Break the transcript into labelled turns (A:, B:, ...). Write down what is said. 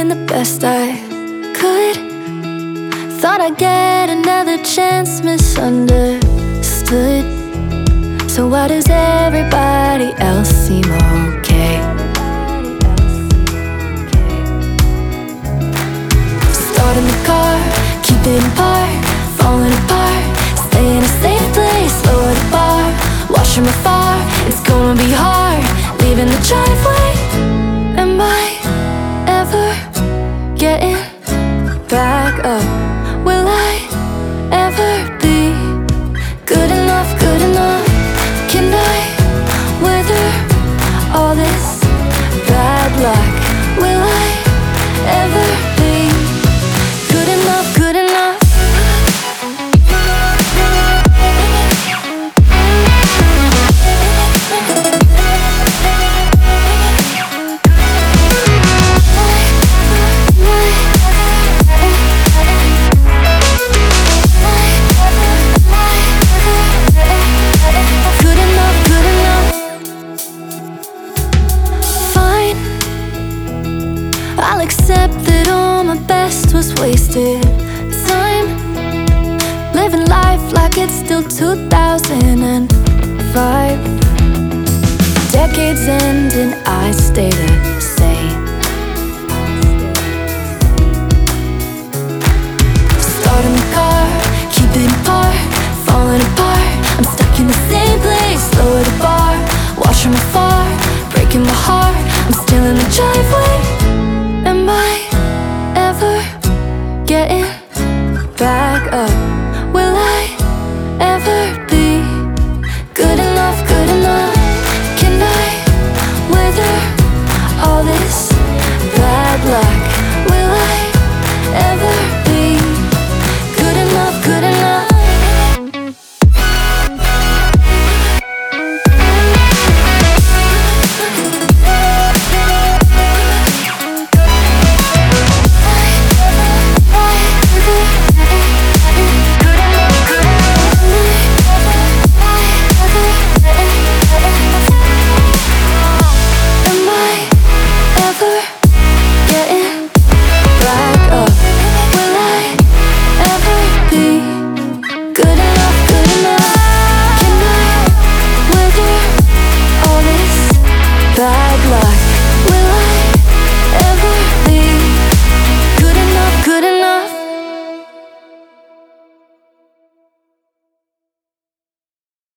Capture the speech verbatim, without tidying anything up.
A: the best I could. Thought I'd get another chance, misunderstood. So why does everybody else seem okay? Starting the car, keep it in park, falling apart. Stay in a safe place, lower the bar. Watch from afar, it's gonna be hard. Leaving the driveway. Am I ever getting back up? Will I ever be good enough, good enough? Can I weather all this bad luck? Will I ever be good enough, good enough? I'll accept that all my best was wasted time, living life like it's still two thousand five. Decades end and I stay the same. Starting the car, keep it in park, falling apart. I'm stuck in the same place, lower the bar. Watch from afar, breaking my heart. I'm still in the driveway. Am I ever getting back up?